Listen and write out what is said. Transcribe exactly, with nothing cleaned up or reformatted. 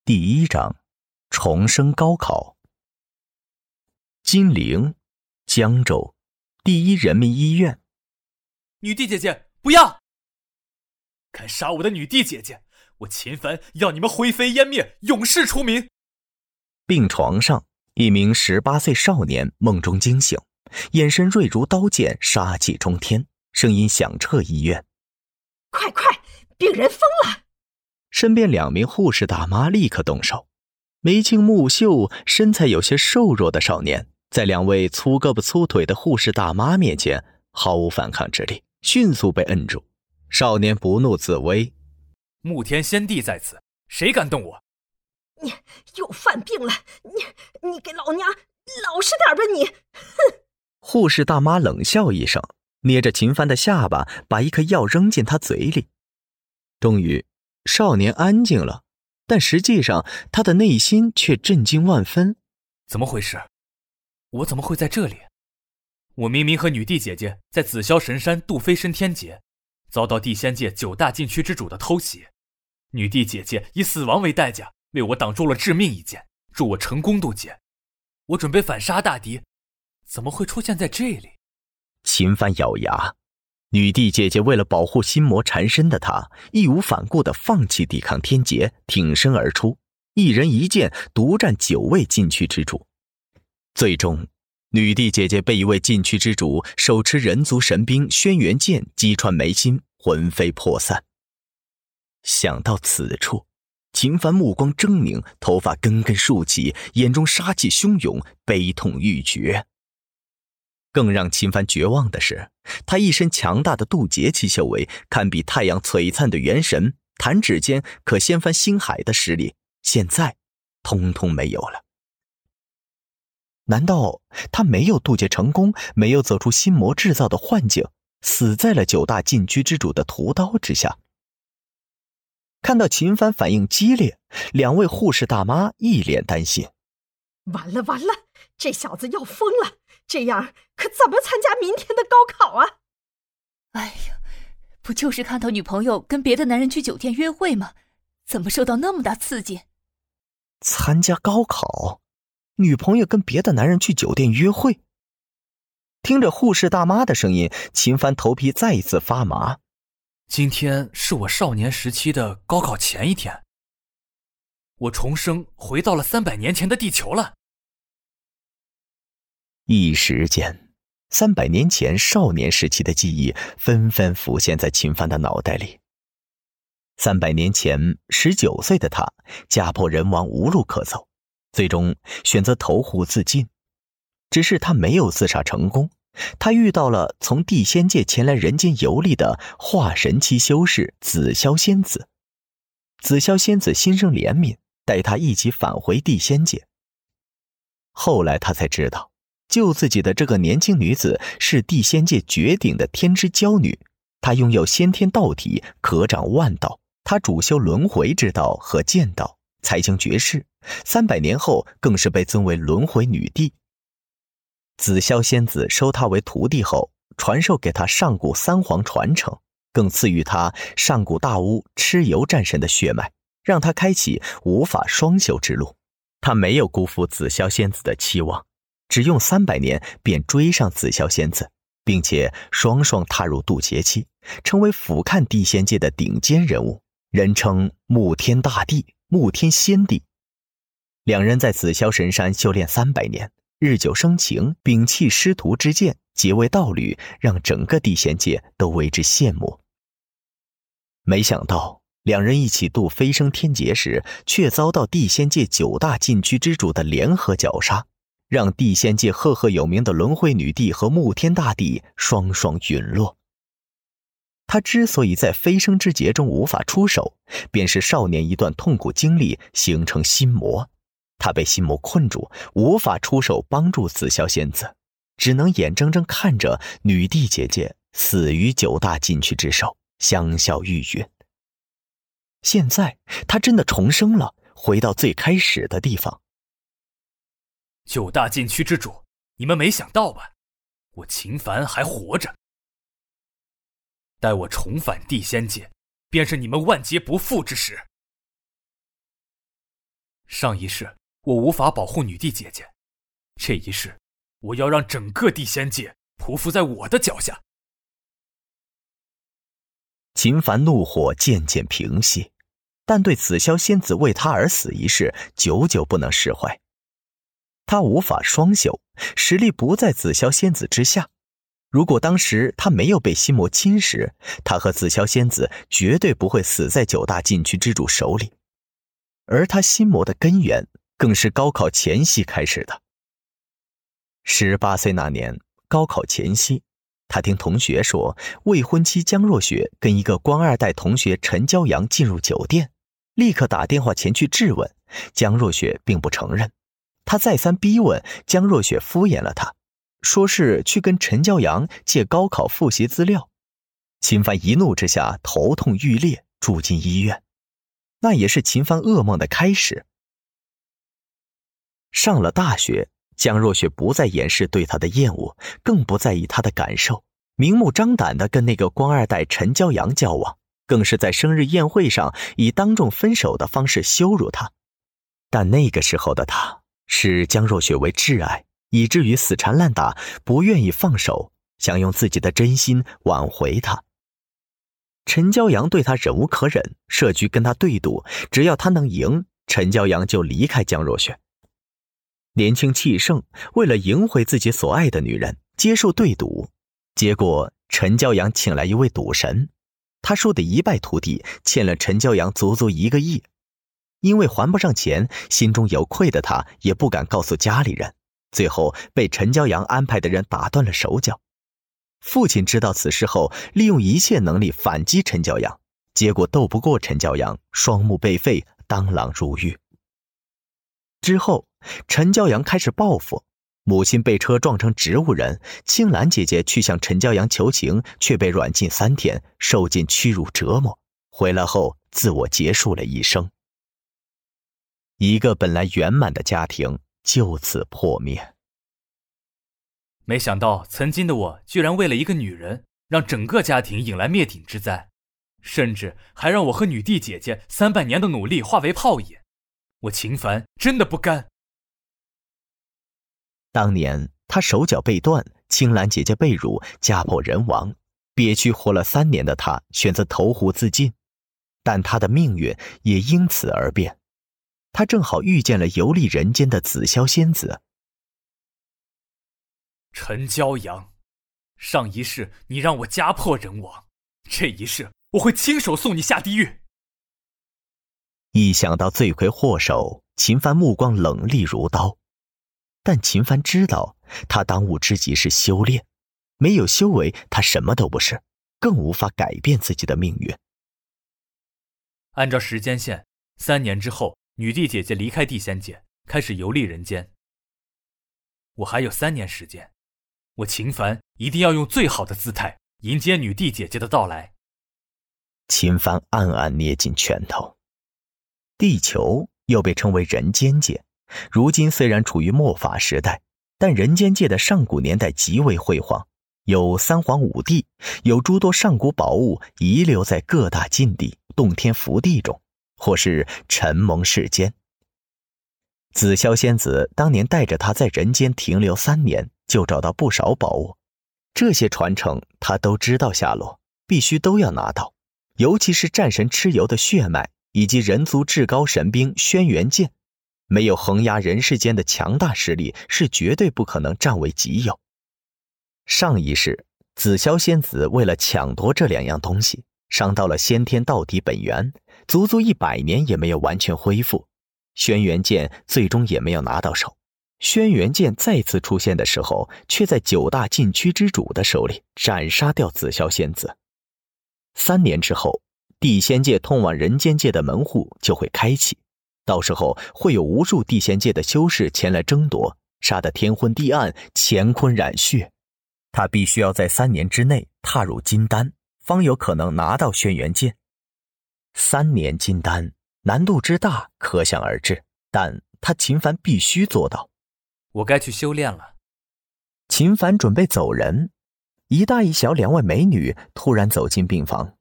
第一章，重生高考。金陵，江州，第一人民医院。 女帝姐姐，不要！敢杀我的女帝姐姐，我秦凡要你们灰飞烟灭，永世除名！ 病床上，一名十八岁少年梦中惊醒，眼神锐如刀剑，杀气冲天，声音响彻医院。 快快，病人疯了！ 身边两名护士大妈立刻动手。眉清目秀、身材有些瘦弱的少年，在两位粗胳膊粗腿的护士大妈面前毫无反抗之力，迅速被摁住。少年不怒自威： 沐天仙帝在此，谁敢动我？ 你又犯病了，你你给老娘老实点吧你！哼！ 护士大妈冷笑一声，捏着秦帆的下巴，把一颗药扔进他嘴里。终于少年安静了，但实际上他的内心却震惊万分。 怎么回事？我怎么会在这里？我明明和女帝姐姐在紫霄神山度飞升天劫，遭到地仙界九大禁区之主的偷袭。女帝姐姐以死亡为代价，为我挡住了致命一剑，助我成功渡劫。我准备反杀大敌，怎么会出现在这里？ 秦帆咬牙，女帝姐姐为了保护心魔缠身的她，义无反顾地放弃抵抗天劫，挺身而出，一人一剑独占九位禁区之主。最终，女帝姐姐被一位禁区之主手持人族神兵轩辕剑击穿眉心，魂飞魄散。想到此处，秦帆目光狰狞，头发根根竖起，眼中杀气汹涌，悲痛欲绝。更让秦帆绝望的是，他一身强大的渡劫气修为，堪比太阳璀璨的元神，弹指间可掀翻星海的实力，现在通通没有了。难道他没有渡劫成功，没有走出心魔制造的幻境，死在了九大禁区之主的屠刀之下？看到秦帆反应激烈，两位护士大妈一脸担心。 完了完了，这小子要疯了，这样可怎么参加明天的高考啊？ 哎呀，不就是看到女朋友跟别的男人去酒店约会吗？怎么受到那么大刺激？ 参加高考？女朋友跟别的男人去酒店约会？听着护士大妈的声音，秦帆头皮再一次发麻。 今天是我少年时期的高考前一天，我重生回到了三百年前的地球了。 一时间，三百年前少年时期的记忆纷纷浮现在秦帆的脑袋里。三百年前，十九岁的他家破人亡，无路可走，最终选择投湖自尽。只是他没有自杀成功，他遇到了从地仙界前来人间游历的化神期修士紫霄仙子。紫霄仙子心生怜悯，带他一起返回地仙界。后来他才知道，救自己的这个年轻女子是地仙界绝顶的天之娇女，她拥有先天道体，可掌万道。她主修轮回之道和剑道，才情绝世，三百年后更是被尊为轮回女帝。紫霄仙子收她为徒弟后，传授给她上古三皇传承，更赐予她上古大巫蚩尤战神的血脉，让她开启无法双修之路。她没有辜负紫霄仙子的期望，只用三百年便追上紫霄仙子，并且双双踏入渡劫期，成为俯瞰地仙界的顶尖人物，人称沐天大帝、沐天仙帝。两人在紫霄神山修炼三百年，日久生情，摒弃师徒之见，结为道侣，让整个地仙界都为之羡慕。没想到两人一起渡飞升天劫时，却遭到地仙界九大禁区之主的联合绞杀，让地仙界赫赫有名的轮回女帝和沐天大帝双双陨落。他之所以在飞升之劫中无法出手，便是少年一段痛苦经历形成心魔。他被心魔困住，无法出手帮助紫霄仙子，只能眼睁睁看着女帝姐姐死于九大禁区之手，香消玉殒。现在他真的重生了，回到最开始的地方。 九大禁区之主，你们没想到吧？我秦凡还活着。待我重返地仙界，便是你们万劫不复之时。 上一世我无法保护女帝姐姐，这一世我要让整个地仙界匍匐在我的脚下。 秦凡怒火渐渐平息，但对紫霄仙子为他而死一事久久不能释怀。他无法双修，实力不在紫霄仙子之下。如果当时他没有被心魔侵蚀，他和紫霄仙子绝对不会死在九大禁区之主手里。而他心魔的根源更是高考前夕开始的。十八岁那年，高考前夕，他听同学说，未婚妻江若雪跟一个官二代同学陈骄阳进入酒店，立刻打电话前去质问，江若雪并不承认。他再三逼问，江若雪敷衍了他，说是去跟陈骄阳借高考复习资料。秦帆一怒之下头痛欲裂，住进医院。那也是秦帆噩梦的开始。上了大学，江若雪不再掩饰对他的厌恶，更不在意他的感受，明目张胆地跟那个官二代陈骄阳交往，更是在生日宴会上以当众分手的方式羞辱他。但那个时候的他视江若雪为挚爱，以至于死缠烂打，不愿意放手，想用自己的真心挽回他。陈骄阳对他忍无可忍，设局跟他对赌，只要他能赢，陈骄阳就离开江若雪。年轻气盛，为了赢回自己所爱的女人，接受对赌。结果陈骄阳请来一位赌神，他输得一败涂地，欠了陈骄阳足足一个亿。因为还不上钱，心中有愧的他也不敢告诉家里人，最后被陈骄阳安排的人打断了手脚。父亲知道此事后，利用一切能力反击陈骄阳，结果斗不过陈骄阳，双目被废，当朗入狱。之后陈骄阳开始报复，母亲被车撞成植物人，青兰姐姐去向陈骄阳求情，却被软禁三天，受尽屈辱折磨，回来后自我结束了一生。一个本来圆满的家庭就此破灭。 没想到曾经的我居然为了一个女人，让整个家庭引来灭顶之灾，甚至还让我和女帝姐姐三百年的努力化为泡影。我秦凡真的不甘。 当年他手脚被断，青兰姐姐被辱，家破人亡，憋屈活了三年的他选择投湖自尽，但他的命运也因此而变。他正好遇见了游历人间的紫霄仙子。 陈骄阳，上一世你让我家破人亡，这一世我会亲手送你下地狱。 一想到罪魁祸首，秦帆目光冷厉如刀。但秦帆知道，他当务之急是修炼，没有修为，他什么都不是，更无法改变自己的命运。 按照时间线，三年之后，女帝姐姐离开地仙界，开始游历人间。我还有三年时间，我秦凡一定要用最好的姿态迎接女帝姐姐的到来。 秦帆暗暗捏紧拳头。地球又被称为人间界，如今虽然处于末法时代，但人间界的上古年代极为辉煌，有三皇五帝，有诸多上古宝物遗留在各大禁地、洞天福地中，或是尘蒙世间。紫霄仙子当年带着他在人间停留三年，就找到不少宝物，这些传承他都知道下落，必须都要拿到，尤其是战神蚩尤的血脉以及人族至高神兵轩辕剑，没有横压人世间的强大实力，是绝对不可能占为己有。上一世，紫霄仙子为了抢夺这两样东西，伤到了先天道体本源，足足一百年也没有完全恢复。轩辕剑最终也没有拿到手。轩辕剑再次出现的时候，却在九大禁区之主的手里斩杀掉紫霄仙子。三年之后，地仙界通往人间界的门户就会开启，到时候会有无数地仙界的修士前来争夺，杀得天昏地暗，乾坤染血。他必须要在三年之内踏入金丹，方有可能拿到轩辕剑。三年金丹，难度之大可想而知，但他秦凡必须做到。 我该去修炼了。 秦凡准备走人，一大一小两位美女突然走进病房，